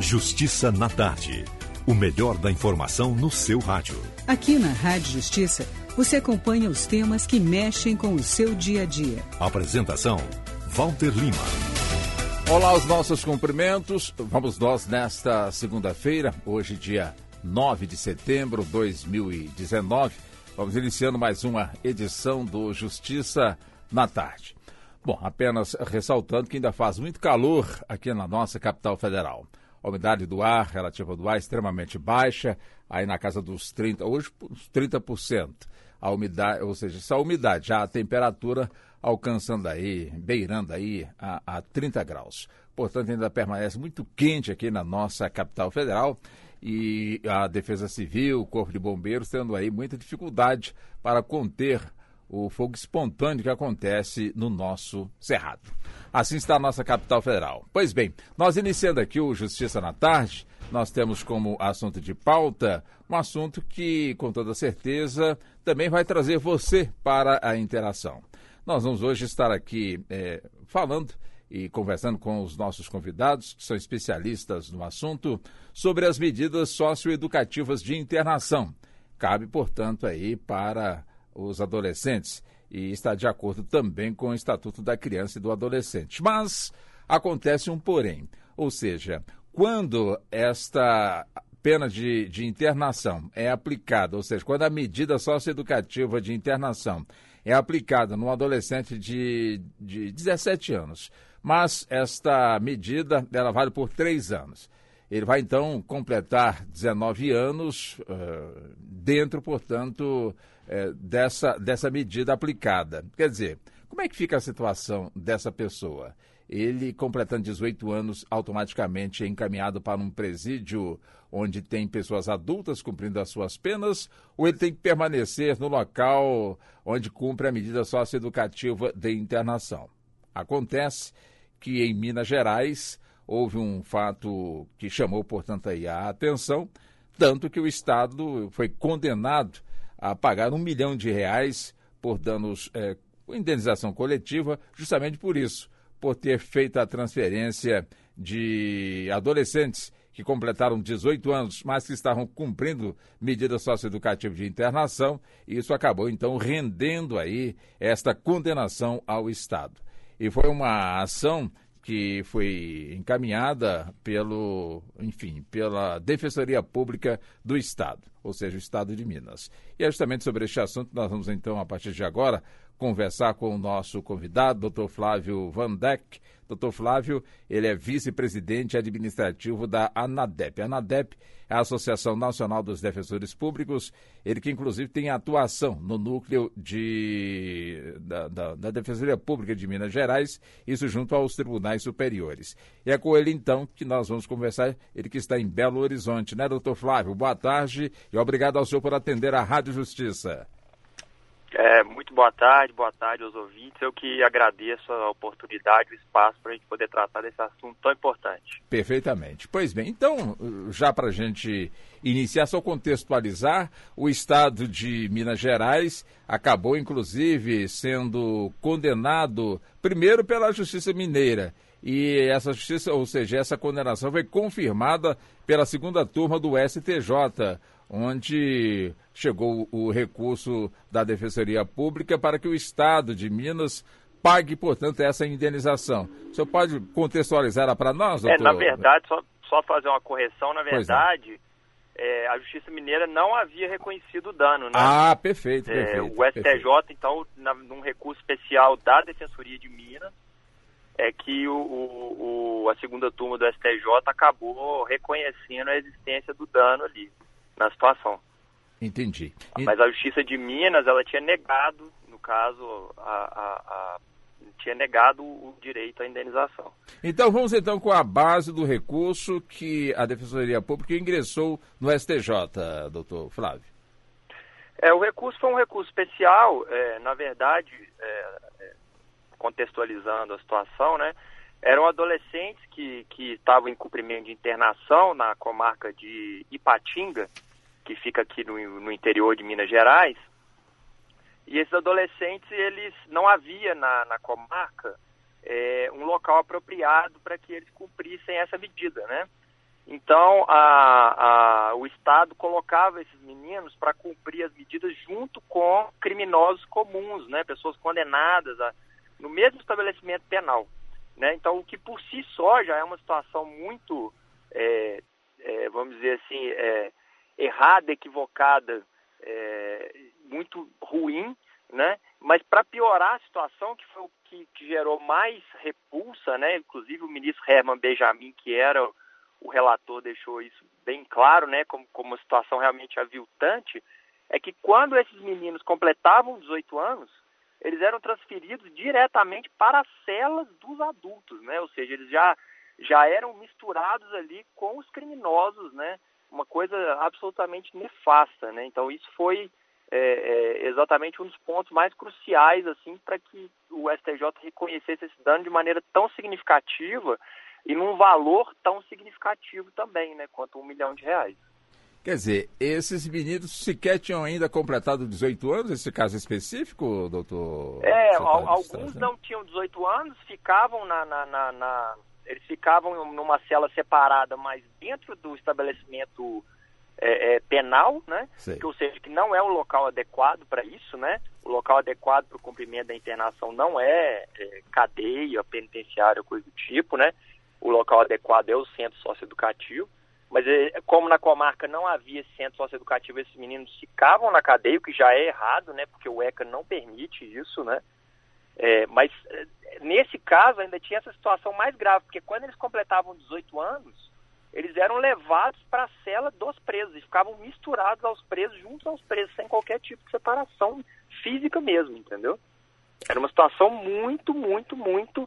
Justiça na Tarde. O melhor da informação no seu rádio. Aqui na Rádio Justiça, você acompanha os temas que mexem com o seu dia a dia. Apresentação, Walter Lima. Olá, os nossos cumprimentos. Vamos nós nesta segunda-feira, hoje dia 9 de setembro de 2019. Vamos iniciando mais uma edição do Justiça na Tarde. Bom, apenas ressaltando que ainda faz muito calor aqui na nossa capital federal. A umidade do ar, relativa do ar, extremamente baixa, aí na casa dos 30%, hoje uns 30%. A umidade, ou seja, essa umidade, já a temperatura alcançando aí, beirando aí a 30 graus. Portanto, ainda permanece muito quente aqui na nossa capital federal e a Defesa Civil, o Corpo de Bombeiros, tendo aí muita dificuldade para conter o fogo espontâneo que acontece no nosso Cerrado. Assim está a nossa capital federal. Pois bem, nós iniciando aqui o Justiça na Tarde, nós temos como assunto de pauta um assunto que, com toda certeza, também vai trazer você para a interação. Nós vamos hoje estar aqui falando e conversando com os nossos convidados, que são especialistas no assunto, sobre as medidas socioeducativas de internação. Cabe, portanto, aí para os adolescentes e está de acordo também com o Estatuto da Criança e do Adolescente. Mas acontece um porém, ou seja, quando esta pena de internação é aplicada, ou seja, quando a medida socioeducativa de internação é aplicada num adolescente de 17 anos, mas esta medida ela vale por 3 anos. Ele vai, então, completar 19 anos dentro, portanto, dessa medida aplicada. Quer dizer, como é que fica a situação dessa pessoa? Ele, completando 18 anos, automaticamente é encaminhado para um presídio onde tem pessoas adultas cumprindo as suas penas, ou ele tem que permanecer no local onde cumpre a medida socioeducativa de internação? Acontece que em Minas Gerais houve um fato que chamou, portanto, aí a atenção, tanto que o Estado foi condenado a pagar R$1 milhão por danos, indenização coletiva, justamente por isso, por ter feito a transferência de adolescentes que completaram 18 anos, mas que estavam cumprindo medidas socioeducativas de internação, e isso acabou, então, rendendo aí esta condenação ao Estado. E foi uma ação que foi encaminhada pela Defensoria Pública do Estado, ou seja, o Estado de Minas. E é justamente sobre este assunto que nós vamos, então, a partir de agora, conversar com o nosso convidado, Dr. Flávio Van Dijk. Dr. Flávio, ele é vice-presidente administrativo da ANADEP. A ANADEP é a Associação Nacional dos Defensores Públicos, ele que inclusive tem atuação no núcleo da Defensoria Pública de Minas Gerais, isso junto aos tribunais superiores. E é com ele, então, que nós vamos conversar, ele que está em Belo Horizonte, né, doutor Flávio? Boa tarde e obrigado ao senhor por atender a Rádio Justiça. Muito boa tarde aos ouvintes. Eu que agradeço a oportunidade, o espaço para a gente poder tratar desse assunto tão importante. Perfeitamente. Pois bem, então, já para a gente iniciar, só contextualizar, o Estado de Minas Gerais acabou, inclusive, sendo condenado primeiro pela Justiça Mineira. E essa justiça, ou seja, essa condenação foi confirmada pela segunda turma do STJ, onde chegou o recurso da Defensoria Pública para que o Estado de Minas pague, portanto, essa indenização. O senhor pode contextualizar para nós, doutor? Na verdade, só fazer uma correção, na verdade, a Justiça Mineira não havia reconhecido o dano, né? Ah, perfeito. O STJ, então, num recurso especial da Defensoria de Minas, é que a segunda turma do STJ acabou reconhecendo a existência do dano ali na situação. Entendi. Mas a Justiça de Minas, ela tinha negado, no caso, tinha negado o direito à indenização. Então vamos com a base do recurso que a Defensoria Pública ingressou no STJ, doutor Flávio. O recurso foi um recurso especial, na verdade, contextualizando a situação, né? Eram adolescentes que estavam em cumprimento de internação na comarca de Ipatinga, que fica aqui no interior de Minas Gerais. E esses adolescentes, eles não havia na comarca um local apropriado para que eles cumprissem essa medida, né? Então, o Estado colocava esses meninos para cumprir as medidas junto com criminosos comuns, né? Pessoas condenadas no mesmo estabelecimento penal, né? Então, o que por si só já é uma situação muito, vamos dizer assim, errada, equivocada, muito ruim, né? Mas para piorar a situação, que foi o que gerou mais repulsa, né? Inclusive o ministro Herman Benjamin, que era o relator, deixou isso bem claro, né? Como uma situação realmente aviltante, é que quando esses meninos completavam 18 anos, eles eram transferidos diretamente para as celas dos adultos, né? Ou seja, eles já eram misturados ali com os criminosos, né? Uma coisa absolutamente nefasta, né? Então isso foi exatamente um dos pontos mais cruciais, assim, para que o STJ reconhecesse esse dano de maneira tão significativa e num valor tão significativo também, né? Quanto R$1 milhão. Quer dizer, esses meninos sequer tinham ainda completado 18 anos, esse caso específico, doutor? Alguns não tinham 18 anos, ficavam eles ficavam numa cela separada, mas dentro do estabelecimento penal, né? Ou seja, que não é o local adequado para isso, né? O local adequado para o cumprimento da internação não é cadeia, penitenciária, coisa do tipo, né? O local adequado é o centro socioeducativo. Mas como na comarca não havia esse centro socioeducativo, esses meninos ficavam na cadeia, o que já é errado, né? Porque o ECA não permite isso, né? Mas nesse caso ainda tinha essa situação mais grave, porque quando eles completavam 18 anos, eles eram levados para a cela dos presos e ficavam misturados aos presos, juntos aos presos, sem qualquer tipo de separação física mesmo, entendeu? Era uma situação muito, muito, muito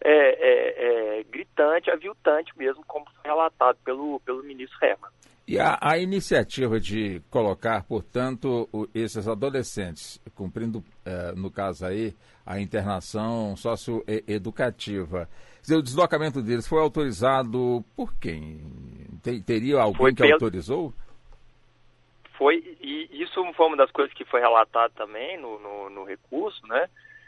gritante, aviltante mesmo, como foi relatado pelo ministro Herman. E a iniciativa de colocar, portanto, esses adolescentes, cumprindo, no caso aí, a internação socioeducativa, o deslocamento deles foi autorizado por quem? Teria alguém que autorizou? Foi, e isso foi uma das coisas que foi relatado também no recurso, né?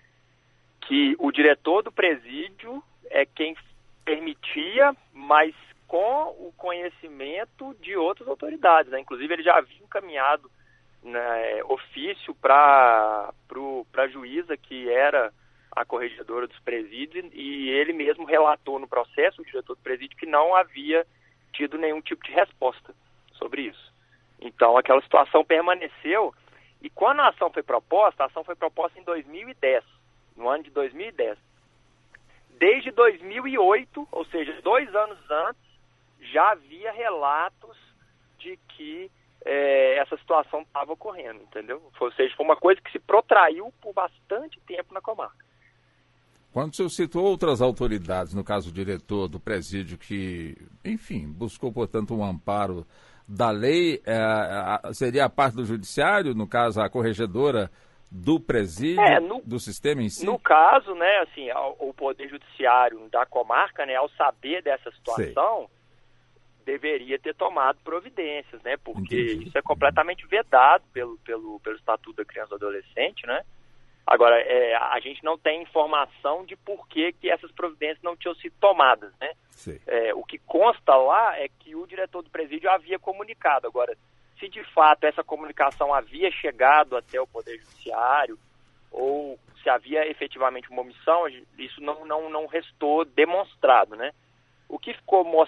Que o diretor do presídio é quem permitia, mas com o conhecimento de outras autoridades, né? Inclusive ele já havia encaminhado, né, ofício para a juíza, que era a corregedora dos presídios, e ele mesmo relatou no processo, o diretor do presídio, que não havia tido nenhum tipo de resposta sobre isso. Então aquela situação permaneceu, e quando a ação foi proposta em 2010, no ano de 2010. Desde 2008, ou seja, 2 anos antes, já havia relatos de que essa situação estava ocorrendo, entendeu? Ou seja, foi uma coisa que se protraiu por bastante tempo na comarca. Quando o senhor citou outras autoridades, no caso o diretor do presídio, que, enfim, buscou, portanto, um amparo da lei, seria a parte do judiciário, no caso a corregedora do presídio, do sistema em si? No caso, né, assim, o Poder Judiciário da comarca, né, ao saber dessa situação, deveria ter tomado providências, né, porque isso é completamente vedado pelo Estatuto da Criança e do Adolescente, né. Agora, a gente não tem informação de por que essas providências não tinham sido tomadas, né. O que consta lá é que o diretor do presídio havia comunicado. Agora, se de fato essa comunicação havia chegado até o Poder Judiciário, ou se havia efetivamente uma omissão, isso não restou demonstrado, né? O que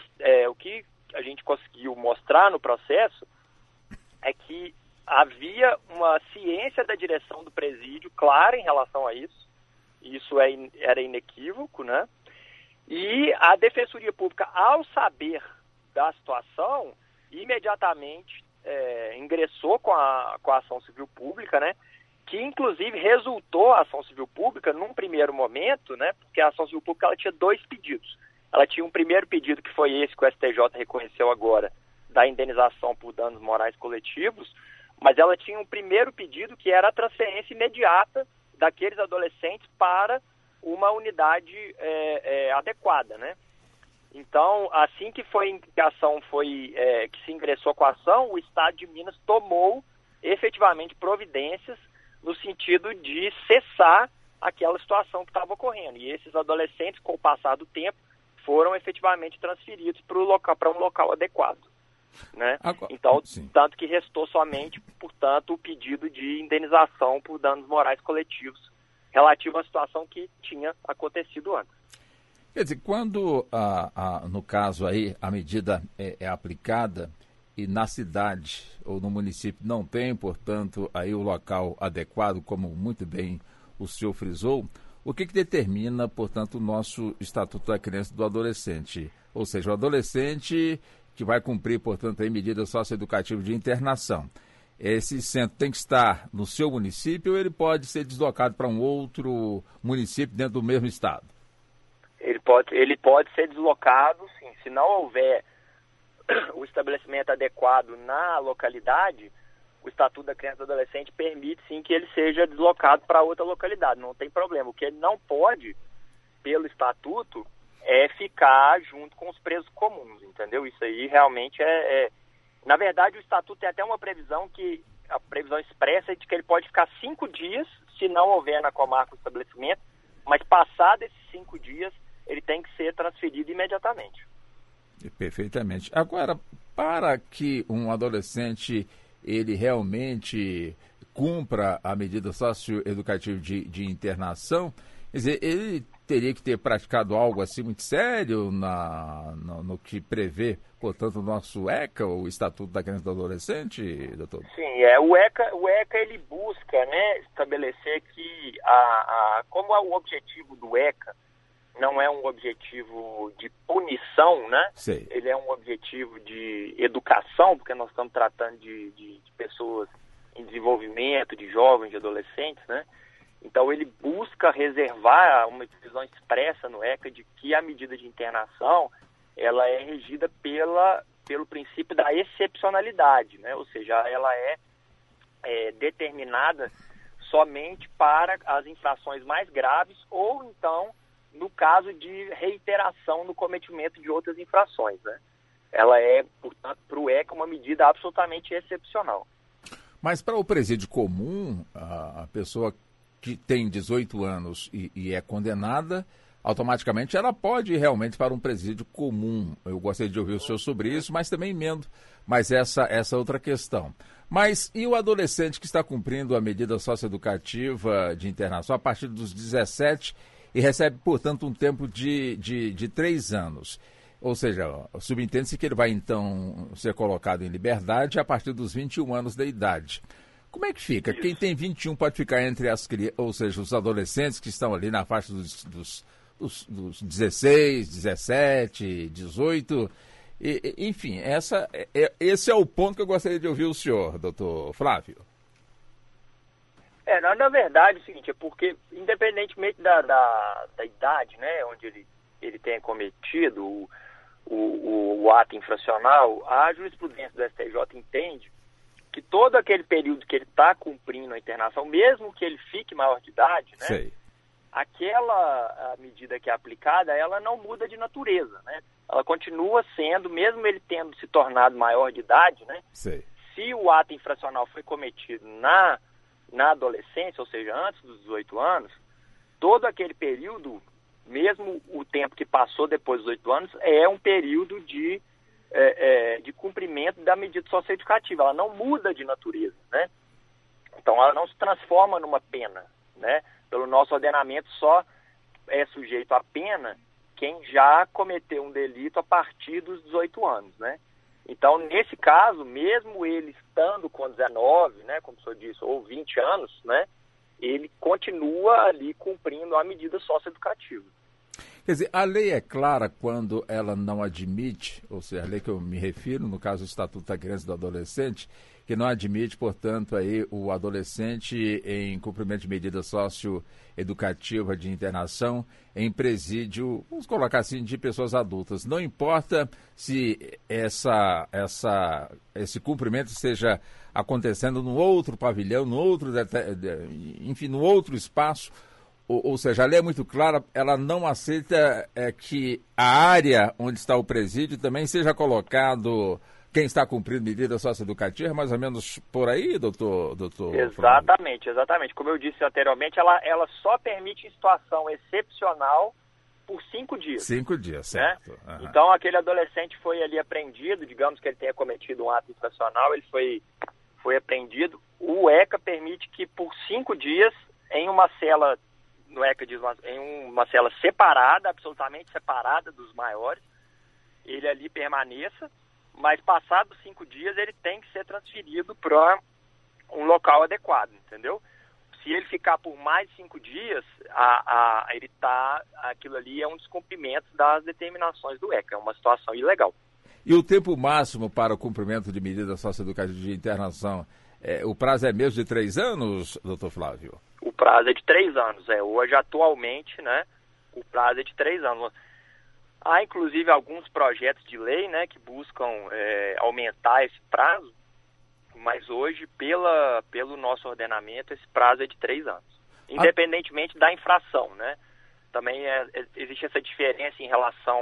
a gente conseguiu mostrar no processo é que havia uma ciência da direção do presídio clara em relação a isso. Isso era inequívoco, né? E a Defensoria Pública, ao saber da situação, imediatamente ingressou com a ação civil pública, né? Que inclusive resultou a ação civil pública num primeiro momento, né? Porque a ação civil pública ela tinha 2 pedidos. Ela tinha um primeiro pedido, que foi esse que o STJ reconheceu agora, da indenização por danos morais coletivos, mas ela tinha um primeiro pedido, que era a transferência imediata daqueles adolescentes para uma unidade adequada, né? Então, assim que a ação que se ingressou com a ação, o Estado de Minas tomou efetivamente providências no sentido de cessar aquela situação que estava ocorrendo. E esses adolescentes, com o passar do tempo, foram efetivamente transferidos para um local adequado, né? Então, sim. Tanto que restou somente, portanto, o pedido de indenização por danos morais coletivos relativo à situação que tinha acontecido antes. Quer dizer, quando, no caso aí, a medida é aplicada e na cidade ou no município não tem, portanto, aí o local adequado, como muito bem o senhor frisou, o que determina, portanto, o nosso Estatuto da Criança e do Adolescente? Ou seja, o adolescente que vai cumprir, portanto, aí medidas socioeducativas de internação. Esse centro tem que estar no seu município ou ele pode ser deslocado para um outro município dentro do mesmo estado? Ele pode ser deslocado, sim. Se não houver o estabelecimento adequado na localidade, o Estatuto da Criança e do Adolescente permite, sim, que ele seja deslocado para outra localidade. Não tem problema. O que ele não pode, pelo Estatuto, é ficar junto com os presos comuns, entendeu? Isso aí realmente Na verdade, o Estatuto tem até uma previsão a previsão expressa é de que ele pode ficar 5 dias, se não houver na comarca o estabelecimento, mas passado esses 5 dias, ele tem que ser transferido imediatamente. Perfeitamente. Agora, para que um adolescente ele realmente cumpra a medida socioeducativa de internação, quer dizer, ele teria que ter praticado algo assim muito sério no que prevê, portanto, o nosso ECA, o Estatuto da Criança e do Adolescente, doutor? Sim, o ECA ele busca, né, estabelecer que como é o objetivo do ECA, não é um objetivo de punição, né? Sei. Ele é um objetivo de educação, porque nós estamos tratando de pessoas em desenvolvimento, de jovens, de adolescentes, né? Então ele busca reservar uma divisão expressa no ECA de que a medida de internação ela é regida pelo princípio da excepcionalidade, né? Ou seja, ela é determinada somente para as infrações mais graves ou então no caso de reiteração no cometimento de outras infrações, né? Ela é, portanto, para o ECA uma medida absolutamente excepcional. Mas para o presídio comum, a pessoa que tem 18 anos e é condenada, automaticamente ela pode ir realmente para um presídio comum. Eu gostaria de ouvir o senhor sobre isso, mas também emendo. Mas essa outra questão. Mas e o adolescente que está cumprindo a medida socioeducativa de internação a partir dos 17 e recebe, portanto, um tempo de 3 anos? Ou seja, subentende-se que ele vai, então, ser colocado em liberdade a partir dos 21 anos de idade. Como é que fica? Quem tem 21 pode ficar entre as crianças, ou seja, os adolescentes que estão ali na faixa dos 16, 17, 18. Enfim, esse é o ponto que eu gostaria de ouvir o senhor, doutor Flávio. Na verdade, é o seguinte, é porque, independentemente da idade, né, onde ele tenha cometido o ato infracional, a jurisprudência do STJ entende que todo aquele período que ele está cumprindo a internação, mesmo que ele fique maior de idade, né, Sei. Aquela medida que é aplicada, ela não muda de natureza, né? Ela continua sendo, mesmo ele tendo se tornado maior de idade, né? Sei. Se o ato infracional foi cometido na adolescência, ou seja, antes dos 18 anos, todo aquele período, mesmo o tempo que passou depois dos 18 anos, é um período de cumprimento da medida socioeducativa. Ela não muda de natureza, né? Então, ela não se transforma numa pena, né? Pelo nosso ordenamento, só é sujeito à pena quem já cometeu um delito a partir dos 18 anos, né? Então, nesse caso, mesmo ele estando com 19, né, como o senhor disse, ou 20 anos, né, ele continua ali cumprindo a medida socioeducativa. Quer dizer, a lei é clara quando ela não admite, ou seja, a lei que eu me refiro, no caso do Estatuto da Criança e do Adolescente, que não admite, portanto, aí o adolescente em cumprimento de medida socioeducativa de internação em presídio, vamos colocar assim, de pessoas adultas. Não importa se esse cumprimento esteja acontecendo num outro pavilhão, num outro espaço. Ou seja, a lei é muito clara, ela não aceita que a área onde está o presídio também seja colocado quem está cumprindo medida socioeducativa, mais ou menos por aí, doutor? Exatamente. Como eu disse anteriormente, ela só permite em situação excepcional por 5 dias. 5 dias, certo. Né? Uhum. Então, aquele adolescente foi ali apreendido, digamos que ele tenha cometido um ato infracional, ele foi apreendido. O ECA permite que por 5 dias, em uma cela, no ECA diz em uma cela separada, absolutamente separada dos maiores, ele ali permaneça, mas passados 5 dias ele tem que ser transferido para um local adequado, entendeu? Se ele ficar por mais de 5 dias, aquilo ali é um descumprimento das determinações do ECA, é uma situação ilegal. E o tempo máximo para o cumprimento de medidas socioeducativas de internação, o prazo é mesmo de 3 anos, doutor Flávio? O prazo é de 3 anos, hoje atualmente, né, o prazo é de 3 anos. Há inclusive alguns projetos de lei, né, que buscam aumentar esse prazo, mas hoje, pelo nosso ordenamento, esse prazo é de 3 anos, independentemente da infração, né? Também existe essa diferença em relação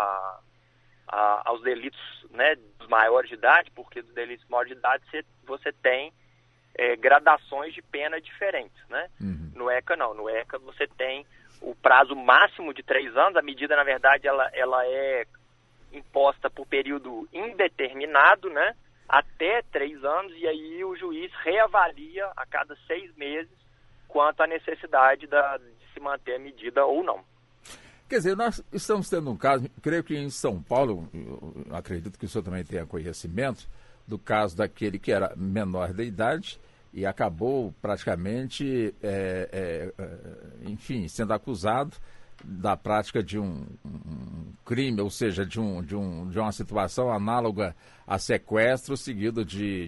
aos delitos, né, dos maiores de idade, porque dos delitos maiores de idade você tem gradações de pena diferentes, né? Uhum. No ECA não, no ECA você tem o prazo máximo de 3 anos, a medida, na verdade, ela é imposta por período indeterminado, né? Até 3 anos, e aí o juiz reavalia a cada 6 meses quanto à necessidade de se manter a medida ou não. Quer dizer, nós estamos tendo um caso, creio que em São Paulo, eu acredito que o senhor também tenha conhecimento, do caso daquele que era menor de idade e acabou praticamente, enfim, sendo acusado da prática de um crime, ou seja, de uma situação análoga a sequestro, seguido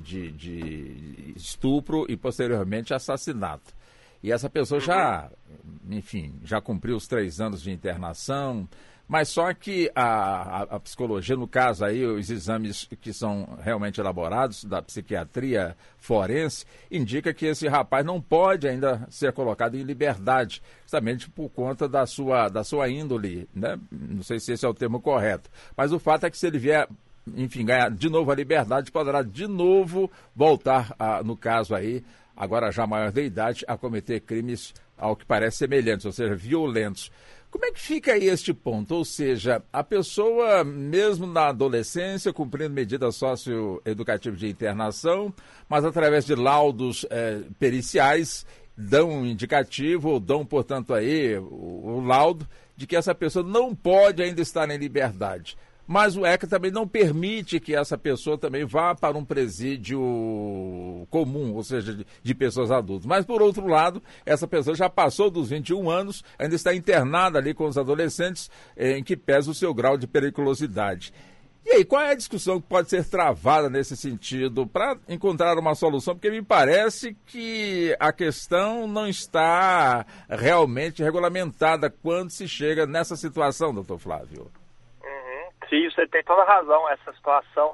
de estupro e posteriormente assassinato. E essa pessoa já cumpriu os 3 anos de internação, mas só que a psicologia, no caso aí, os exames que são realmente elaborados da psiquiatria forense, indica que esse rapaz não pode ainda ser colocado em liberdade, justamente por conta da sua índole, né? Não sei se esse é o termo correto, mas o fato é que se ele vier, enfim, ganhar de novo a liberdade, poderá de novo voltar, no caso aí, agora já maior de idade, a cometer crimes ao que parece semelhantes, ou seja, violentos. Como é que fica aí este ponto? Ou seja, a pessoa, mesmo na adolescência, cumprindo medidas socioeducativas de internação, mas através de laudos periciais, dão um indicativo, ou dão, portanto, aí o laudo de que essa pessoa não pode ainda estar em liberdade. Mas o ECA também não permite que essa pessoa também vá para um presídio comum, ou seja, de pessoas adultas. Mas, por outro lado, essa pessoa já passou dos 21 anos, ainda está internada ali com os adolescentes, em que pesa o seu grau de periculosidade. E aí, qual é a discussão que pode ser travada nesse sentido para encontrar uma solução? Porque me parece que a questão não está realmente regulamentada quando se chega nessa situação, doutor Flávio. Sim, você tem toda a razão. Essa situação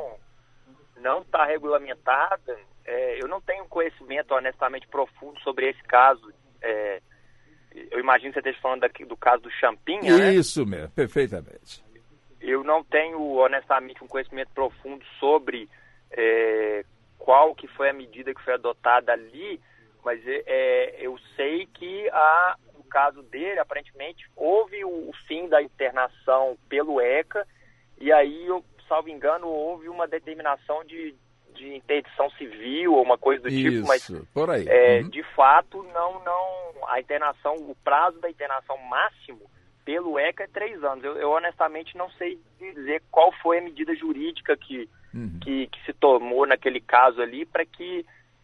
não está regulamentada. Eu não tenho conhecimento honestamente profundo sobre esse caso. Eu imagino que você esteja falando do caso do Champinha, né? Isso mesmo, perfeitamente. Eu não tenho honestamente um conhecimento profundo sobre qual que foi a medida que foi adotada ali, mas eu sei que no caso dele, aparentemente, houve o fim da internação pelo ECA, e aí, salvo engano, houve uma determinação de interdição civil ou uma coisa do tipo, mas por aí. De fato, a internação, o prazo da internação máximo pelo ECA é 3 anos. Eu honestamente não sei dizer qual foi a medida jurídica que se tomou naquele caso ali para que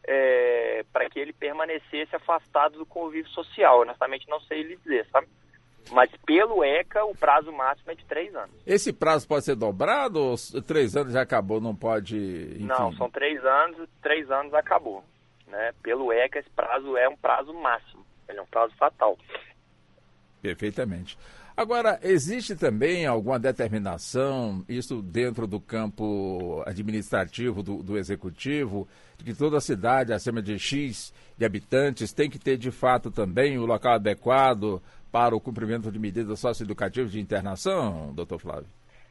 ele permanecesse afastado do convívio social. Honestamente, não sei lhe dizer, sabe? Mas pelo ECA, o prazo máximo é de 3 anos. Esse prazo pode ser dobrado ou 3 anos já acabou, não pode... Enfim... Não, são 3 anos, 3 anos acabou. Né? Pelo ECA, esse prazo é um prazo máximo. Ele é um prazo fatal. Perfeitamente. Agora, existe também alguma determinação, isso dentro do campo administrativo do Executivo, de que toda cidade acima de X de habitantes tem que ter, de fato, também o local adequado para o cumprimento de medidas socioeducativas de internação, doutor Flávio?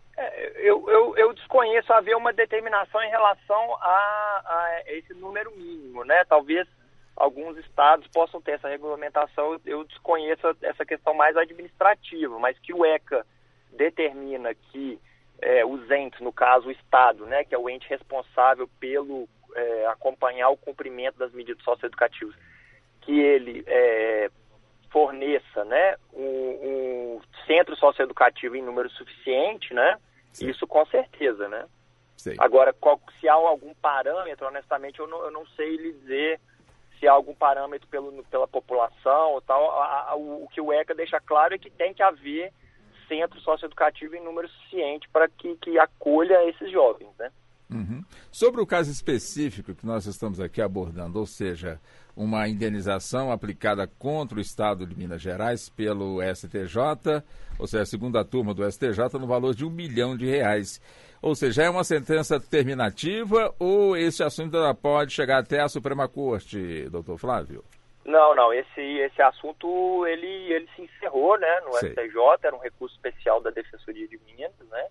Eu desconheço haver uma determinação em relação a esse número mínimo, né? Talvez alguns estados possam ter essa regulamentação. Eu desconheço essa questão mais administrativa, mas que o ECA determina que os entes, no caso o Estado, né, que é o ente responsável pelo acompanhar o cumprimento das medidas socioeducativas, que ele forneça, né, um centro socioeducativo em número suficiente, né? Sim. Isso com certeza, né? Sim. Agora, se há algum parâmetro, honestamente, eu não sei lhe dizer se há algum parâmetro pela população ou tal. O que o ECA deixa claro é que tem que haver centro socioeducativo em número suficiente para que acolha esses jovens, né? Uhum. Sobre o caso específico que nós estamos aqui abordando, ou seja, uma indenização aplicada contra o Estado de Minas Gerais pelo STJ, ou seja, a segunda turma do STJ, no valor de R$1 milhão. Ou seja, é uma sentença terminativa ou esse assunto ainda pode chegar até a Suprema Corte, doutor Flávio? Não, esse assunto ele se encerrou, né, no STJ, era um recurso especial da Defensoria de Minas, né?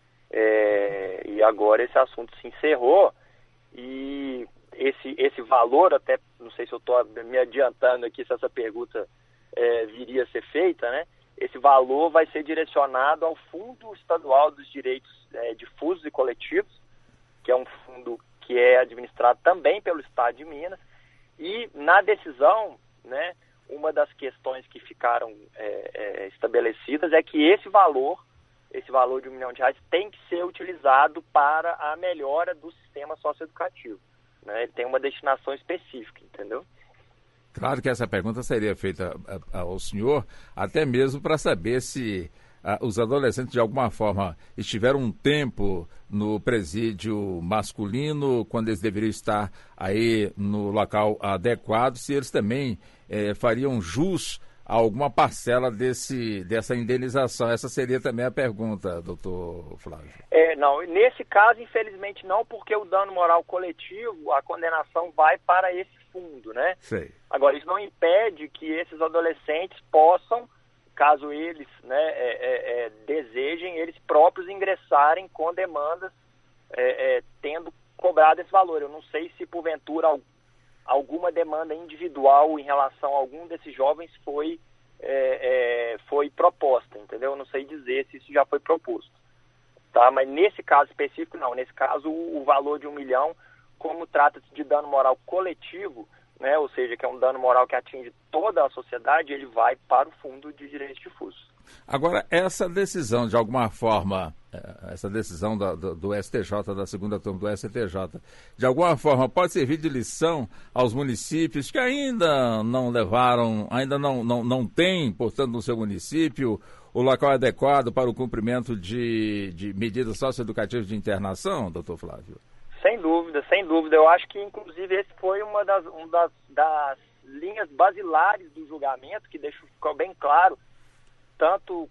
E agora esse assunto se encerrou e esse valor, até não sei se eu estou me adiantando aqui, se essa pergunta viria a ser feita, né? Esse valor vai ser direcionado ao Fundo Estadual dos Direitos Difusos e Coletivos, que é um fundo que é administrado também pelo Estado de Minas. E na decisão, né, uma das questões que ficaram estabelecidas é que esse valor de R$1 milhão tem que ser utilizado para a melhora do sistema socioeducativo, né? Ele tem uma destinação específica, entendeu? Claro que essa pergunta seria feita ao senhor, até mesmo para saber se os adolescentes de alguma forma estiveram um tempo no presídio masculino, quando eles deveriam estar aí no local adequado, se eles também fariam jus a alguma parcela dessa indenização. Essa seria também a pergunta, doutor Flávio. Não, nesse caso, infelizmente não, porque o dano moral coletivo, a condenação vai para esse fundo, né? Sei. Agora, isso não impede que esses adolescentes possam, caso eles, né, desejem, eles próprios ingressarem com demandas tendo cobrado esse valor. Eu não sei se, porventura, alguma demanda individual em relação a algum desses jovens foi proposta, entendeu? Eu não sei dizer se isso já foi proposto, tá? Mas nesse caso específico, não. Nesse caso, o valor de R$1 milhão, como trata-se de dano moral coletivo, né, ou seja, que é um dano moral que atinge toda a sociedade, ele vai para o Fundo de Direitos Difusos. Agora, essa decisão, de alguma forma, essa decisão do STJ, da segunda turma do STJ, de alguma forma pode servir de lição aos municípios que ainda não levaram, ainda não têm, portanto, no seu município, o local adequado para o cumprimento de medidas socioeducativas de internação, doutor Flávio? Sem dúvida, sem dúvida. Eu acho que, inclusive, esse foi uma das linhas basilares do julgamento, que ficou bem claro, tanto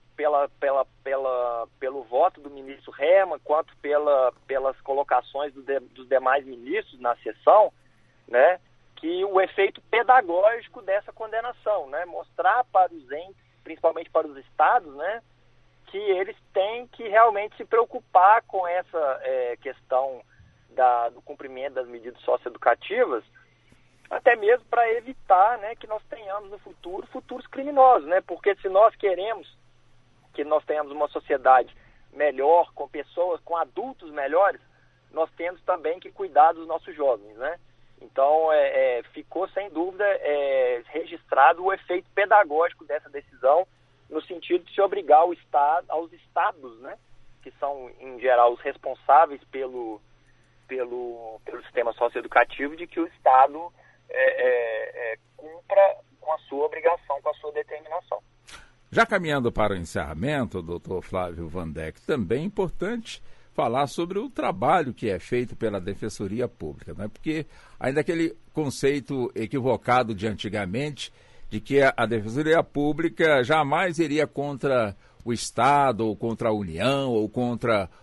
pelo voto do ministro Herman, quanto pelas colocações dos demais ministros na sessão, né, que o efeito pedagógico dessa condenação, né, mostrar para os entes, principalmente para os estados, né, que eles têm que realmente se preocupar com essa questão do cumprimento das medidas socioeducativas, até mesmo para evitar, né, que nós tenhamos no futuro futuros criminosos, né? Porque se nós queremos que nós tenhamos uma sociedade melhor, com pessoas, com adultos melhores, nós temos também que cuidar dos nossos jovens, né? Então, ficou sem dúvida registrado o efeito pedagógico dessa decisão, no sentido de se obrigar aos estados, né, que são, em geral, os responsáveis pelo sistema socioeducativo, de que o Estado cumpra com a sua obrigação, com a sua determinação. Já caminhando para o encerramento, doutor Flávio Vandeck, também é importante falar sobre o trabalho que é feito pela Defensoria Pública, né? Porque ainda aquele conceito equivocado de antigamente, de que a Defensoria Pública jamais iria contra o Estado, ou contra a União, ou contra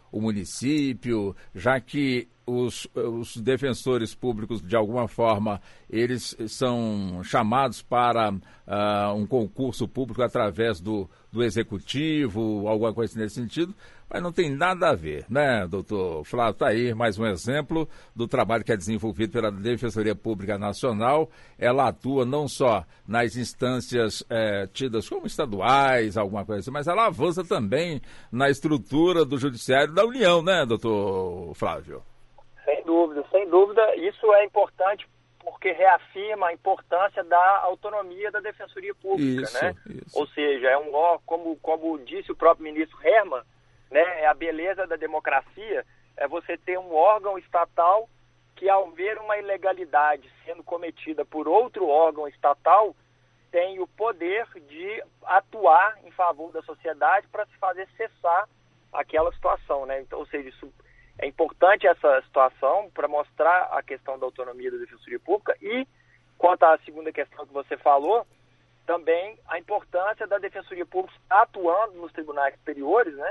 o município, já que os defensores públicos, de alguma forma, eles são chamados para um concurso público através do executivo, alguma coisa nesse sentido, mas não tem nada a ver, né, doutor Flávio? Está aí mais um exemplo do trabalho que é desenvolvido pela Defensoria Pública Nacional. Ela atua não só nas instâncias tidas como estaduais, alguma coisa assim, mas ela avança também na estrutura do Judiciário da União, né, doutor Flávio? Sem dúvida, sem dúvida. Isso é importante porque reafirma a importância da autonomia da Defensoria Pública, isso, né? Isso. Ou seja, é um órgão, como disse o próprio ministro Herman, né? É a beleza da democracia, é você ter um órgão estatal que, ao ver uma ilegalidade sendo cometida por outro órgão estatal, tem o poder de atuar em favor da sociedade para se fazer cessar aquela situação, né? Então, ou seja, isso é importante, essa situação, para mostrar a questão da autonomia da Defensoria Pública. E, quanto à segunda questão que você falou, também a importância da Defensoria Pública estar atuando nos tribunais superiores, né,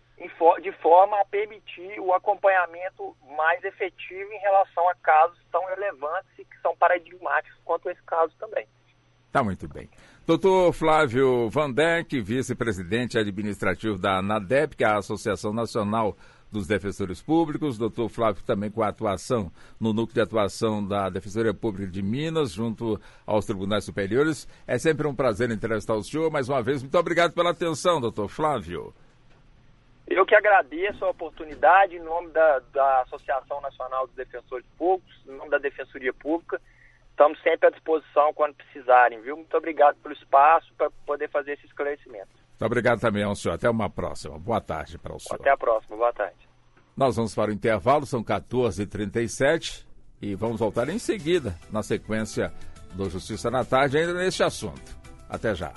de forma a permitir o acompanhamento mais efetivo em relação a casos tão relevantes e que são paradigmáticos quanto esse caso também. Tá muito bem. Doutor Flávio Vandeck, vice-presidente administrativo da ANADEP, que é a Associação Nacional dos Defensores Públicos. Doutor Flávio também com a atuação no núcleo de atuação da Defensoria Pública de Minas, junto aos tribunais superiores. É sempre um prazer entrevistar o senhor. Mais uma vez, muito obrigado pela atenção, doutor Flávio. Eu que agradeço a oportunidade, em nome da Associação Nacional dos Defensores Públicos, em nome da Defensoria Pública. Estamos sempre à disposição quando precisarem, viu? Muito obrigado pelo espaço para poder fazer esse esclarecimento. Muito obrigado também ao senhor. Até uma próxima. Boa tarde para o senhor. Até a próxima. Boa tarde. Nós vamos para o intervalo, são 14h37 e vamos voltar em seguida, na sequência do Justiça na Tarde, ainda neste assunto. Até já.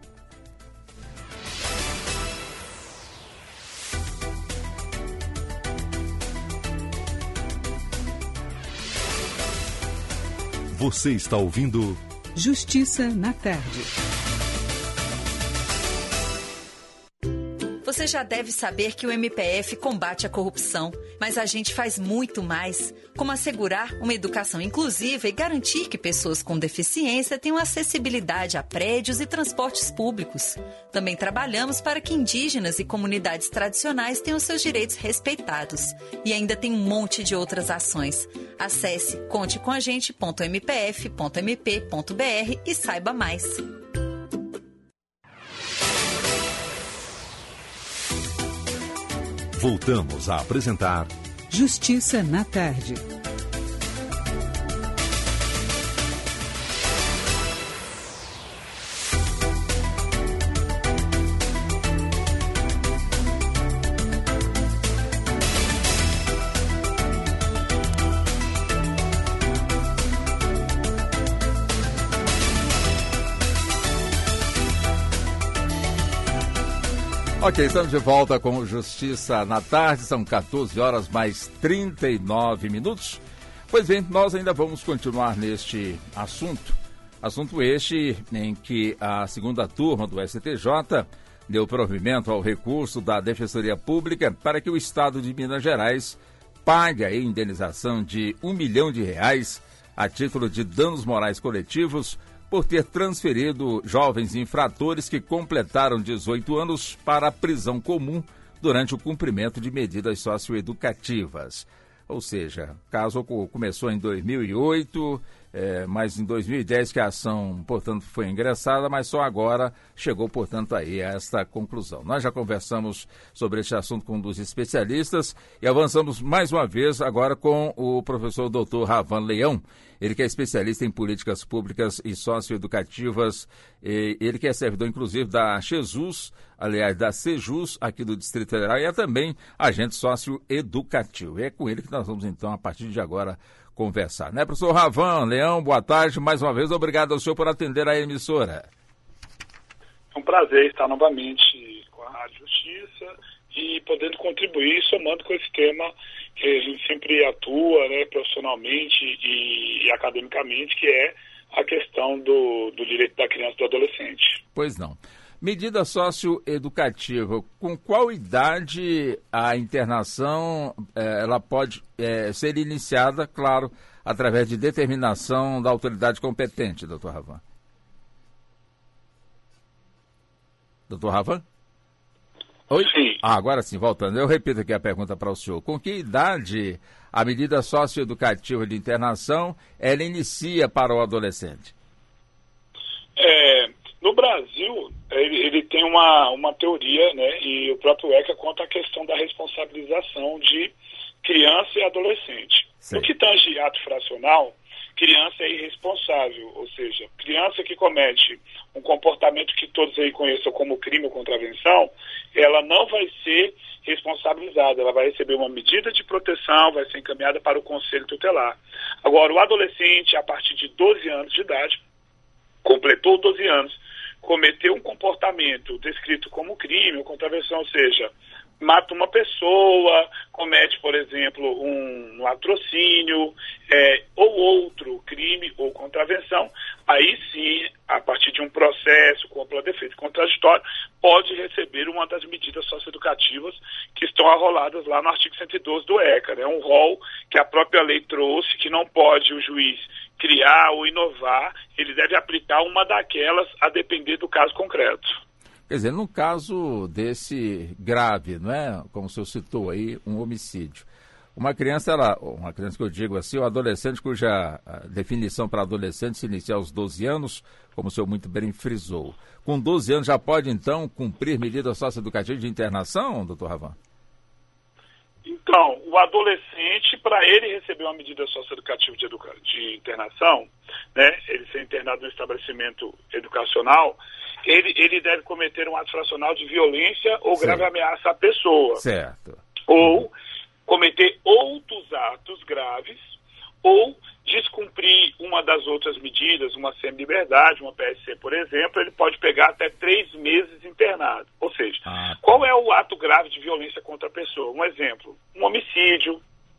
Você está ouvindo Justiça na Tarde. Você já deve saber que o MPF combate a corrupção, mas a gente faz muito mais, como assegurar uma educação inclusiva e garantir que pessoas com deficiência tenham acessibilidade a prédios e transportes públicos. Também trabalhamos para que indígenas e comunidades tradicionais tenham seus direitos respeitados. E ainda tem um monte de outras ações. Acesse contecomagente.mpf.mp.br e saiba mais. Voltamos a apresentar Justiça na Tarde. Ok, estamos de volta com Justiça na Tarde, são 14 horas mais 39 minutos. Pois bem, nós ainda vamos continuar neste assunto este em que a segunda turma do STJ deu provimento ao recurso da Defensoria Pública para que o Estado de Minas Gerais pague a indenização de R$1 milhão a título de danos morais coletivos por ter transferido jovens infratores que completaram 18 anos para a prisão comum durante o cumprimento de medidas socioeducativas. Ou seja, o caso começou em 2008, mas em 2010 que a ação, portanto, foi ingressada, mas só agora chegou, portanto, aí a esta conclusão. Nós já conversamos sobre este assunto com um dos especialistas e avançamos mais uma vez agora com o professor Dr. Ravan Leão, ele que é especialista em políticas públicas e socioeducativas, ele que é servidor, inclusive, da Sejus, aliás, da Sejus, aqui do Distrito Federal, e é também agente socioeducativo. E é com ele que nós vamos, então, a partir de agora, conversar. Né, professor Ravan Leão, boa tarde. Mais uma vez, obrigado ao senhor por atender a emissora. É um prazer estar novamente com a Rádio Justiça e podendo contribuir, somando com esse tema que a gente sempre atua, né, profissionalmente e academicamente, que é a questão do direito da criança e do adolescente. Pois não. Medida socioeducativa, com qual idade a internação ela pode ser iniciada, claro, através de determinação da autoridade competente, doutor Ravan? Doutor Ravan? Oi? Sim. Agora sim, voltando. Eu repito aqui a pergunta para o senhor. Com que idade a medida socioeducativa de internação ela inicia para o adolescente? No Brasil, ele tem uma teoria, né, e o próprio ECA conta a questão da responsabilização de criança e adolescente. Sim. No que tange ato fracional, criança é irresponsável, ou seja, criança que comete um comportamento que todos aí conheçam como crime ou contravenção, ela não vai ser responsabilizada, ela vai receber uma medida de proteção, vai ser encaminhada para o conselho tutelar. Agora, o adolescente, a partir de 12 anos de idade, completou 12 anos, cometeu um comportamento descrito como crime ou contravenção, ou seja, mata uma pessoa, comete, por exemplo, um latrocínio ou outro crime ou contravenção, aí sim, a partir de um processo com ampla defesa e contraditório, pode receber uma das medidas socioeducativas que estão arroladas lá no artigo 112 do ECA, né? Um rol que a própria lei trouxe, que não pode o juiz criar ou inovar, ele deve aplicar uma daquelas a depender do caso concreto. Quer dizer, no caso desse grave, não é? Como o senhor citou aí, um homicídio. Uma criança que eu digo assim, o adolescente cuja definição para adolescente se inicia aos 12 anos, como o senhor muito bem frisou. Com 12 anos já pode, então, cumprir medida socioeducativa de internação, doutor Ravan? Então, o adolescente, para ele receber uma medida socioeducativa de internação, né, ele ser internado no estabelecimento educacional, ele deve cometer um ato fracional de violência ou grave ameaça à pessoa. Certo. Ou cometer outros atos graves, ou descumprir uma das outras medidas, uma semi-liberdade, uma PSC, por exemplo, ele pode pegar até 3 meses internado. Ou seja, qual é o ato grave de violência contra a pessoa? Um exemplo, um homicídio,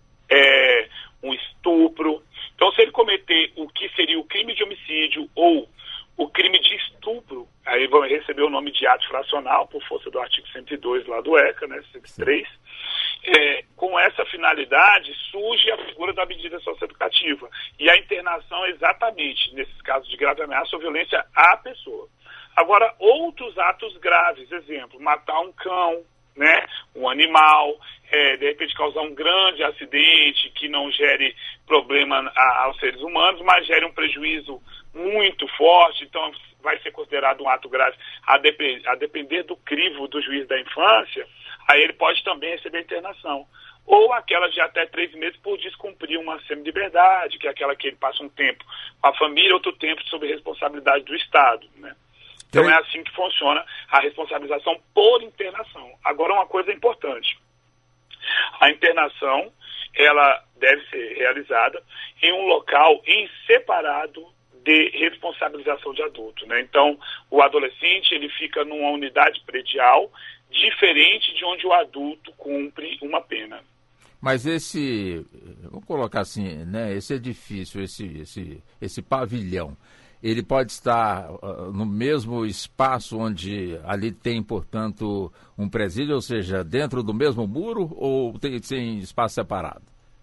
um estupro. Então, se ele cometer o que seria o crime de homicídio ou o crime de estupro, aí vão receber o nome de ato fracional, por força do artigo 102 lá do ECA, né, 103. Com essa finalidade, surge a figura da medida socioeducativa. E a internação é exatamente, nesses casos de grave ameaça ou violência à pessoa. Agora, outros atos graves, exemplo, matar um cão, né, um animal, de repente causar um grande acidente que não gere problema aos seres humanos, mas gere um prejuízo muito forte, então vai ser considerado um ato grave a depender do crivo do juiz da infância, aí ele pode também receber internação. Ou aquela de até 3 meses por descumprir uma semi-liberdade, que é aquela que ele passa um tempo com a família, outro tempo sob responsabilidade do Estado, né? Então é assim que funciona a responsabilização por internação. Agora, uma coisa importante. A internação, ela deve ser realizada em um local em separado de responsabilização de adulto, né? Então, o adolescente, ele fica numa unidade predial diferente de onde o adulto cumpre uma pena. Mas vou colocar assim, né? Esse edifício, esse pavilhão, ele pode estar no mesmo espaço onde ali tem, portanto, um presídio, ou seja, dentro do mesmo muro, ou tem espaço separado?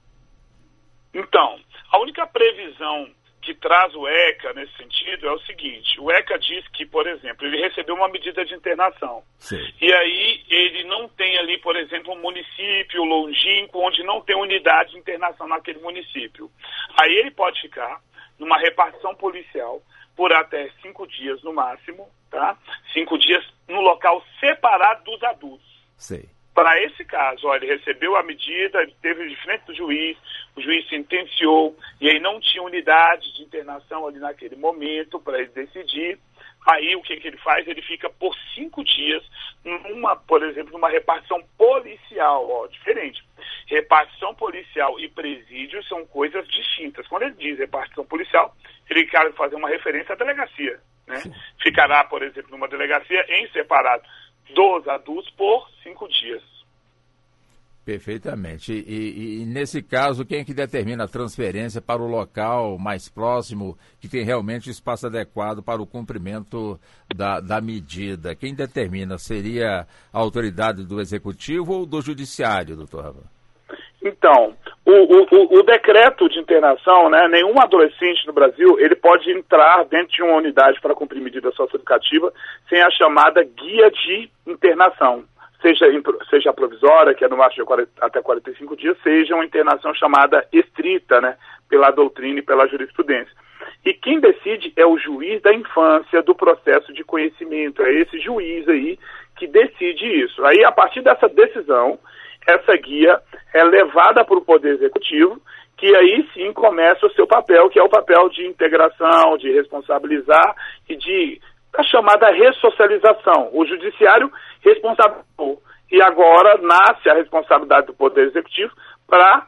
Então, a única previsão que traz o ECA nesse sentido é o seguinte: o ECA diz que, por exemplo, ele recebeu uma medida de internação. Sim. E aí ele não tem ali, por exemplo, um município longínquo onde não tem unidade de internação naquele município. Aí ele pode ficar numa repartição policial por até 5 dias no máximo, tá? 5 dias no local separado dos adultos. Sim. Para esse caso, ele recebeu a medida, ele esteve de frente do juiz, o juiz sentenciou, e aí não tinha unidade de internação ali naquele momento para ele decidir. Aí o que ele faz? Ele fica por 5 dias, por exemplo, numa repartição policial, diferente. Repartição policial e presídio são coisas distintas. Quando ele diz repartição policial, ele quer fazer uma referência à delegacia, né? Ficará, por exemplo, numa delegacia em separado dos adultos por 5 dias. Perfeitamente. E nesse caso, quem é que determina a transferência para o local mais próximo, que tem realmente espaço adequado para o cumprimento da medida? Quem determina? Seria a autoridade do Executivo ou do Judiciário, doutor Ravan? Então, o decreto de internação, né, nenhum adolescente no Brasil, ele pode entrar dentro de uma unidade para cumprir medida socioeducativa sem a chamada guia de internação. Seja a provisória, que é no máximo de até 45 dias, seja uma internação chamada estrita, né, pela doutrina e pela jurisprudência. E quem decide é o juiz da infância do processo de conhecimento, é esse juiz aí que decide isso. Aí, a partir dessa decisão, essa guia é levada para o Poder Executivo, que aí sim começa o seu papel, que é o papel de integração, de responsabilizar e de a chamada ressocialização. O Judiciário responsabilizou. E agora nasce a responsabilidade do Poder Executivo para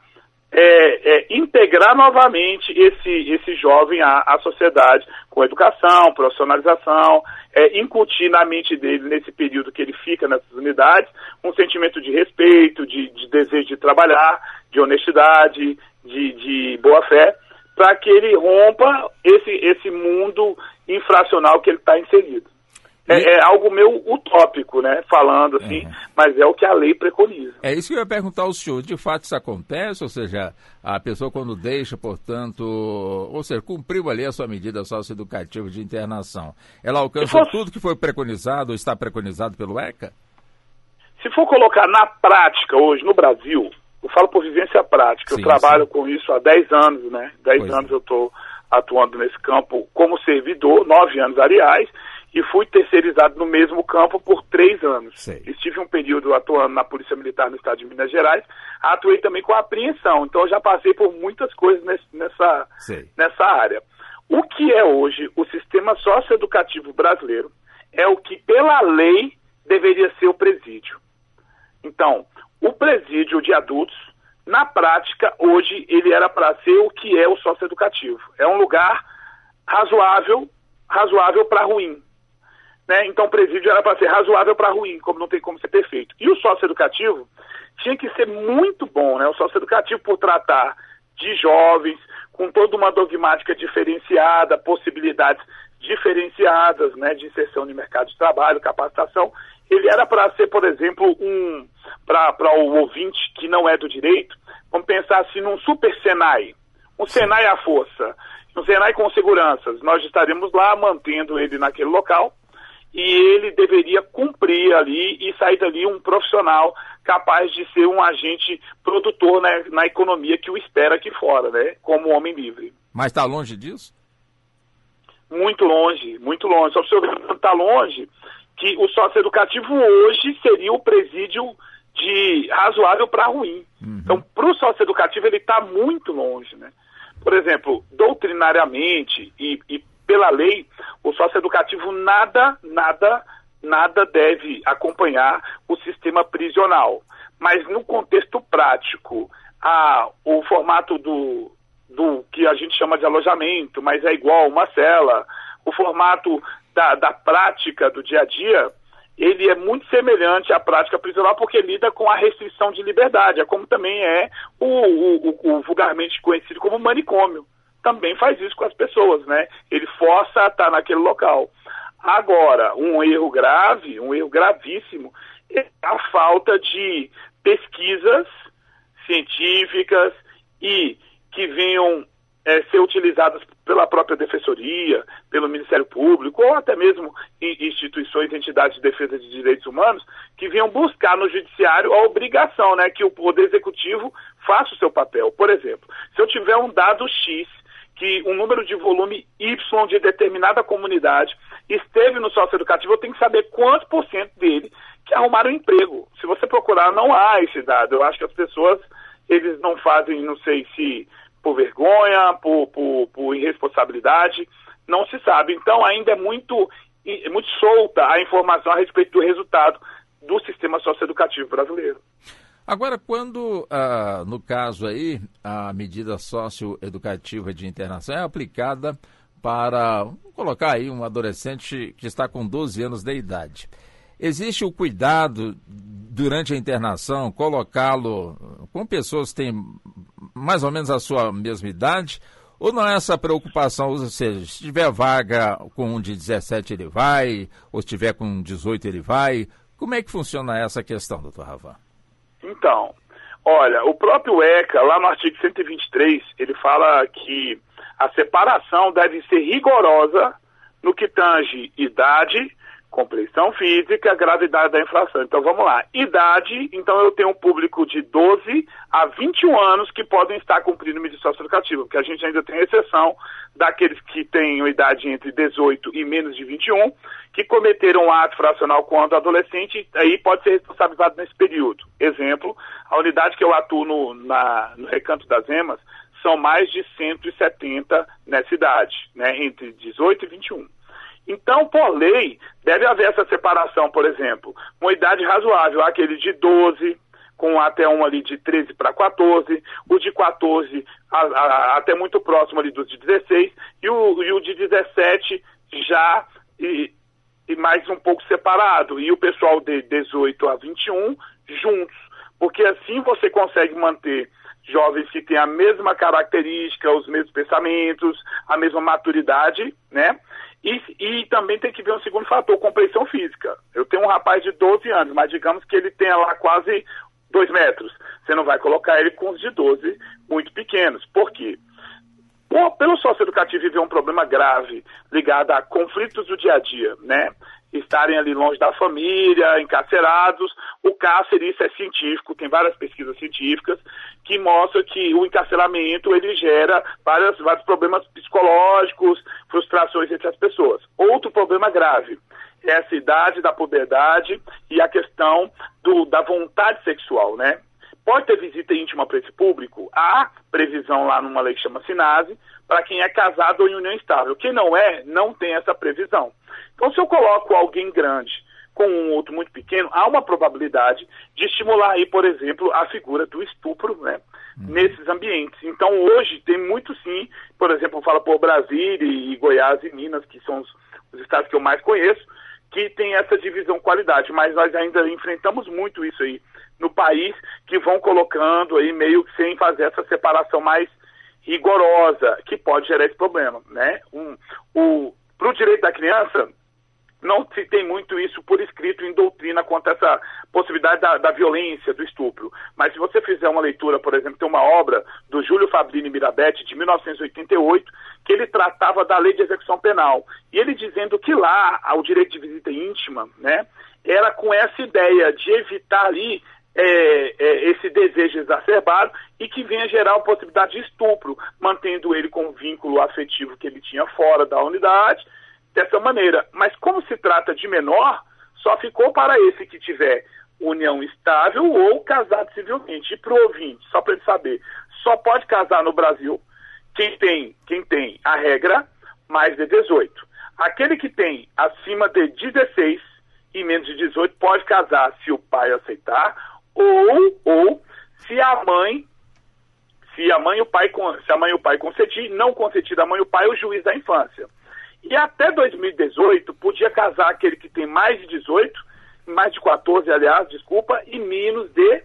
integrar novamente esse jovem à sociedade, com educação, profissionalização, incutir na mente dele, nesse período que ele fica nessas unidades, um sentimento de respeito, de desejo de trabalhar, de honestidade, de boa-fé, para que ele rompa esse mundo infracional que ele está inserido. É algo meio utópico, né, falando assim, mas é o que a lei preconiza. É isso que eu ia perguntar ao senhor. De fato isso acontece? Ou seja, a pessoa quando deixa, portanto, ou seja, cumpriu ali a sua medida socioeducativa de internação, ela alcança tudo que foi preconizado ou está preconizado pelo ECA? Se for colocar na prática hoje, no Brasil, eu falo por vivência prática, eu trabalho com isso há 10 anos, né? 10 anos eu estou atuando nesse campo como servidor, 9 anos, aliás, e fui terceirizado no mesmo campo por 3 anos. Estive um período atuando na Polícia Militar no estado de Minas Gerais, atuei também com apreensão, então eu já passei por muitas coisas nessa área. O que é hoje o sistema socioeducativo brasileiro é o que, pela lei, deveria ser o presídio. Então, o presídio de adultos, na prática, hoje, ele era para ser o que é o socioeducativo. É um lugar razoável para ruim. Né? Então, o presídio era para ser razoável para ruim, como não tem como ser perfeito. E o socioeducativo tinha que ser muito bom, né? O socioeducativo, por tratar de jovens, com toda uma dogmática diferenciada, possibilidades diferenciadas, né, de inserção no mercado de trabalho, capacitação, ele era para ser, por exemplo, para o ouvinte que não é do direito, vamos pensar assim num super Senai, um Senai à força, um Senai com seguranças. Nós estaremos lá mantendo ele naquele local e ele deveria cumprir ali e sair dali um profissional capaz de ser um agente produtor, né, na economia que o espera aqui fora, né, como homem livre. Mas está longe disso? Muito longe, muito longe. Só para o senhor está longe que o socioeducativo hoje seria o presídio de razoável para ruim. Então, para o socioeducativo, ele está muito longe, né? Por exemplo, doutrinariamente e pela lei, o socioeducativo nada deve acompanhar o sistema prisional. Mas no contexto prático, o formato do que a gente chama de alojamento, mas é igual uma cela, o formato da prática do dia a dia, ele é muito semelhante à prática prisional porque lida com a restrição de liberdade, como também é o vulgarmente conhecido como manicômio. Também faz isso com as pessoas, né? Ele força a estar naquele local. Agora, um erro grave, um erro gravíssimo, é a falta de pesquisas científicas e que venham ser utilizadas pela própria Defensoria, pelo Ministério Público, ou até mesmo instituições, entidades de defesa de direitos humanos, que venham buscar no Judiciário a obrigação, né, que o Poder Executivo faça o seu papel. Por exemplo, se eu tiver um dado X, que um número de volume Y de determinada comunidade esteve no socioeducativo, eu tenho que saber quantos % dele que arrumaram emprego. Se você procurar, não há esse dado. Eu acho que as pessoas, eles não fazem, não sei se por vergonha, por irresponsabilidade, não se sabe. Então, ainda é muito solta a informação a respeito do resultado do sistema socioeducativo brasileiro. Agora, quando, no caso aí, a medida socioeducativa de internação é aplicada para, vamos colocar aí, um adolescente que está com 12 anos de idade, existe o cuidado durante a internação, colocá-lo com pessoas que têm mais ou menos a sua mesma idade, ou não é essa preocupação? Ou seja, se tiver vaga com um de 17 ele vai, ou se tiver com 18 ele vai? Como é que funciona essa questão, doutor Ravan? Então, olha, o próprio ECA, lá no artigo 123, ele fala que a separação deve ser rigorosa no que tange idade, compreensão física, gravidade da infração. Então vamos lá. Idade, então eu tenho um público de 12 a 21 anos que podem estar cumprindo medida socioeducativa, porque a gente ainda tem exceção daqueles que têm idade entre 18 e menos de 21, que cometeram um ato fracional quando adolescente, aí pode ser responsabilizado nesse período. Exemplo, a unidade que eu atuo no Recanto das Emas são mais de 170 nessa idade, né, entre 18 e 21. Então, por lei, deve haver essa separação, por exemplo, uma idade razoável, aquele de 12, com até um ali de 13 para 14, o de 14 até muito próximo ali dos de 16, e o de 17 já e mais um pouco separado, e o pessoal de 18 a 21 juntos, porque assim você consegue manter jovens que têm a mesma característica, os mesmos pensamentos, a mesma maturidade, né? E também tem que ver um segundo fator, compreensão física. Eu tenho um rapaz de 12 anos, mas digamos que ele tenha lá quase 2 metros. Você não vai colocar ele com os de 12 muito pequenos. Por quê? Pelo socioeducativo viver um problema grave ligado a conflitos do dia a dia, né? Estarem ali longe da família, encarcerados. O cárcere, isso é científico, tem várias pesquisas científicas que mostram que o encarceramento ele gera vários problemas psicológicos, frustrações entre as pessoas. Outro problema grave é essa idade da puberdade e a questão da vontade sexual, né? Pode ter visita íntima para esse público? Há previsão lá numa lei que chama SINASE, para quem é casado ou em união estável. Quem não é, não tem essa previsão. Então, se eu coloco alguém grande com um outro muito pequeno, há uma probabilidade de estimular aí, por exemplo, a figura do estupro, né, nesses ambientes. Então, hoje, tem muito sim, por exemplo, eu falo por Brasília e Goiás e Minas, que são os estados que eu mais conheço, que tem essa divisão qualidade, mas nós ainda enfrentamos muito isso aí no país, que vão colocando aí meio que sem fazer essa separação mais rigorosa, que pode gerar esse problema, né? Para o direito da criança, não se tem muito isso por escrito em doutrina quanto a essa possibilidade da violência, do estupro. Mas se você fizer uma leitura, por exemplo, tem uma obra do Júlio Fabrini Mirabete, de 1988, que ele tratava da lei de execução penal. E ele dizendo que lá, o direito de visita íntima, né, era com essa ideia de evitar ali esse desejo exacerbado e que venha gerar a possibilidade de estupro, mantendo ele com o vínculo afetivo que ele tinha fora da unidade, dessa maneira. Mas como se trata de menor, só ficou para esse que tiver união estável ou casado civilmente. E para o ouvinte, só para ele saber, só pode casar no Brasil quem tem a regra mais de 18. Aquele que tem acima de 16 e menos de 18 pode casar se o pai aceitar, ou se a mãe e o pai consentir, não consentir a mãe e o pai, o juiz da infância. E até 2018 podia casar aquele que tem mais de 18, mais de 14, aliás, desculpa, e menos de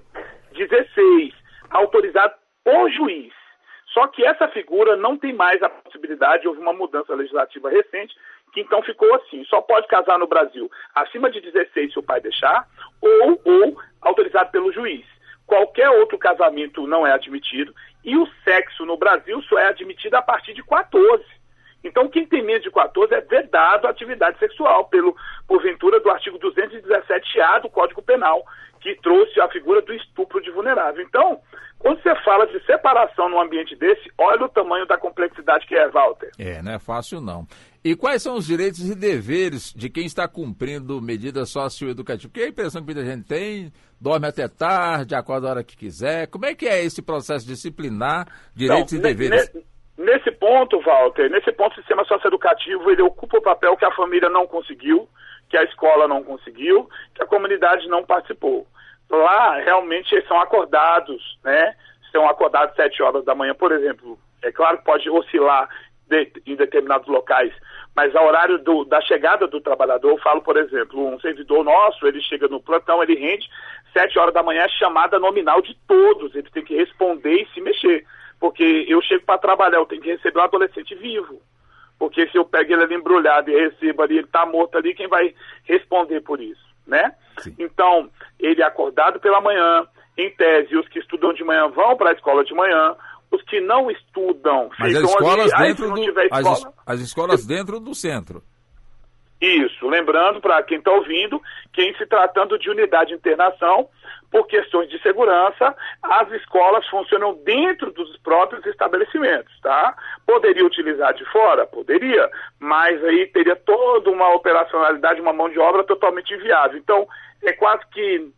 16, autorizado por juiz. Só que essa figura não tem mais a possibilidade, houve uma mudança legislativa recente, que então ficou assim, só pode casar no Brasil acima de 16 se o pai deixar, ou autorizado pelo juiz. Qualquer outro casamento não é admitido, e o sexo no Brasil só é admitido a partir de 14. Então, quem tem menos de 14 é vedado a atividade sexual, porventura do artigo 217A do Código Penal, que trouxe a figura do estupro de vulnerável. Então, quando você fala de separação num ambiente desse, olha o tamanho da complexidade que é, Walter. Não é fácil não. E quais são os direitos e deveres de quem está cumprindo medidas socioeducativas? Porque a impressão que muita gente tem, dorme até tarde, acorda a hora que quiser. Como é que é esse processo disciplinar, direitos e deveres? Nesse ponto, Walter, o sistema socioeducativo, ele ocupa o papel que a família não conseguiu, que a escola não conseguiu, que a comunidade não participou. Lá, realmente, eles são acordados, né? São acordados 7 horas da manhã, por exemplo. É claro que pode oscilar em determinados locais, mas ao horário da chegada do trabalhador, eu falo, por exemplo, um servidor nosso, ele chega no plantão, ele rende 7 horas da manhã é chamada nominal de todos, eles têm que responder e se mexer, porque eu chego para trabalhar, eu tenho que receber um adolescente vivo, porque se eu pego ele ali embrulhado e recebo ali, ele está morto ali, quem vai responder por isso, né? Sim. Então, ele é acordado pela manhã, em tese, os que estudam de manhã vão para a escola de manhã, os que não estudam... Mas as escolas dentro as escolas dentro do centro. Isso, lembrando para quem está ouvindo, que em se tratando de unidade de internação, por questões de segurança, as escolas funcionam dentro dos próprios estabelecimentos, tá? Poderia utilizar de fora? Poderia, mas aí teria toda uma operacionalidade, uma mão de obra totalmente inviável. Então, é quase que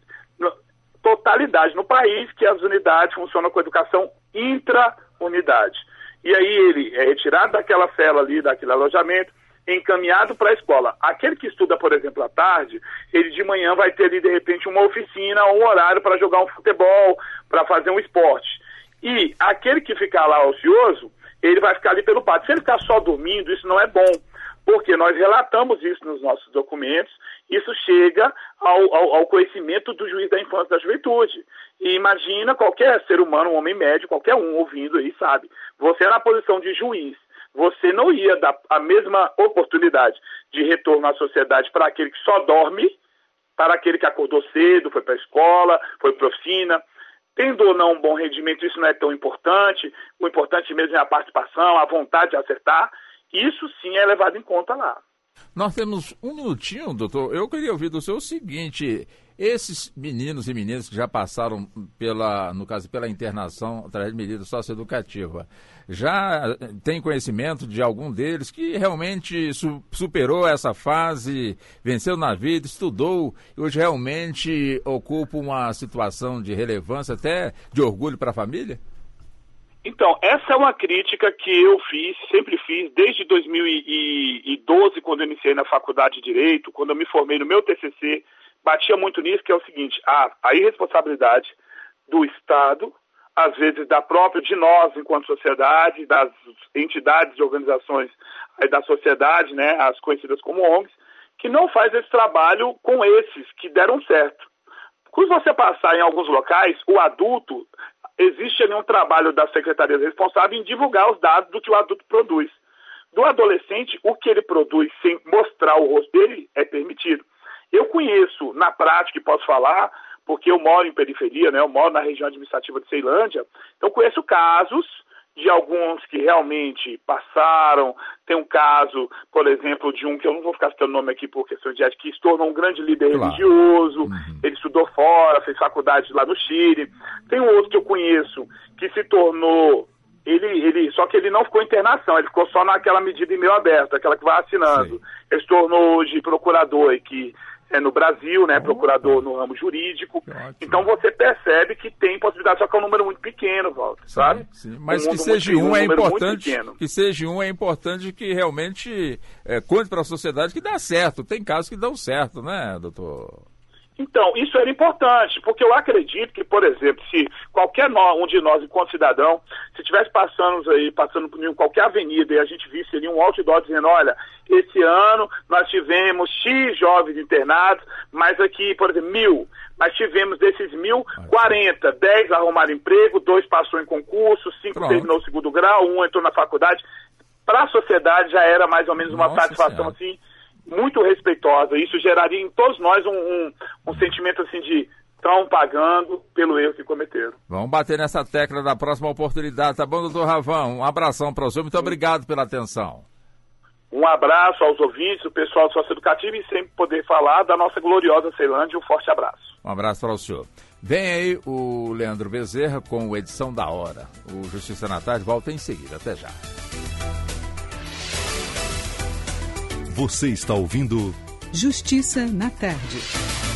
totalidade no país que as unidades funcionam com educação intra-unidade. E aí ele é retirado daquela cela ali, daquele alojamento, encaminhado para a escola. Aquele que estuda, por exemplo, à tarde, ele de manhã vai ter ali, de repente, uma oficina ou um horário para jogar um futebol, para fazer um esporte. E aquele que ficar lá ocioso, ele vai ficar ali pelo pátio. Se ele ficar só dormindo, isso não é bom, porque nós relatamos isso nos nossos documentos, isso chega ao conhecimento do juiz da infância e da juventude. E imagina qualquer ser humano, um homem médio, qualquer um ouvindo aí, sabe? Você é na posição de juiz, você não ia dar a mesma oportunidade de retorno à sociedade para aquele que só dorme, para aquele que acordou cedo, foi para a escola, foi para a oficina. Tendo ou não um bom rendimento, isso não é tão importante. O importante mesmo é a participação, a vontade de acertar. Isso sim é levado em conta lá. Nós temos um minutinho, doutor. Eu queria ouvir do senhor o seguinte: esses meninos e meninas que já passaram no caso, pela internação através de medida socioeducativa, já tem conhecimento de algum deles que realmente superou essa fase, venceu na vida, estudou e hoje realmente ocupa uma situação de relevância, até de orgulho para a família? Então, essa é uma crítica que eu sempre fiz, desde 2012, quando eu iniciei na faculdade de Direito, quando eu me formei no meu TCC, batia muito nisso, que é o seguinte: a irresponsabilidade do Estado, às vezes de nós enquanto sociedade, das entidades e organizações da sociedade, né, as conhecidas como ONGs, que não faz esse trabalho com esses que deram certo. Quando você passar em alguns locais, o adulto, existe ali um trabalho das secretarias responsáveis em divulgar os dados do que o adulto produz. Do adolescente, o que ele produz sem mostrar o rosto dele é permitido. Eu conheço, na prática, e posso falar, porque eu moro em periferia, né? Eu moro na região administrativa de Ceilândia, então conheço casos de alguns que realmente passaram. Tem um caso, por exemplo, de um que eu não vou ficar citando o nome aqui por questões de ética, que se tornou um grande líder religioso, ele estudou fora, fez faculdade lá no Chile. Tem um outro que eu conheço que se tornou... Só que ele não ficou em internação, ele ficou só naquela medida em meio aberto, aquela que vai assinando. Sim. Ele se tornou hoje procurador aqui no Brasil, né, procurador no ramo jurídico. Então você percebe que tem possibilidade, só que é um número muito pequeno, Walter, sabe? Sim. Mas que seja um é importante, que realmente conte para a sociedade que dá certo. Tem casos que dão certo, né, doutor? Então, isso era importante, porque eu acredito que, por exemplo, se qualquer um de nós, enquanto cidadão, se estivesse passando por qualquer avenida e a gente visse ali um outdoor dizendo: olha, esse ano nós tivemos X jovens internados, mas aqui, por exemplo, 1.000, mas tivemos desses 1.000, 40, 10 arrumaram emprego, 2 passou em concurso, 5 terminou o 2º grau, 1 entrou na faculdade. Para a sociedade já era mais ou menos uma satisfação assim, muito respeitosa. Isso geraria em todos nós um sentimento assim de estão pagando pelo erro que cometeram. Vamos bater nessa tecla da próxima oportunidade, tá bom, doutor Ravão? Um abração para o senhor, muito obrigado pela atenção. Um abraço aos ouvintes, o pessoal do Socioeducativo, e sempre poder falar da nossa gloriosa Ceilândia. Um forte abraço. Um abraço para o senhor. Vem aí o Leandro Bezerra com a edição da hora. O Justiça na Tarde volta em seguida. Até já. Você está ouvindo Justiça na Tarde.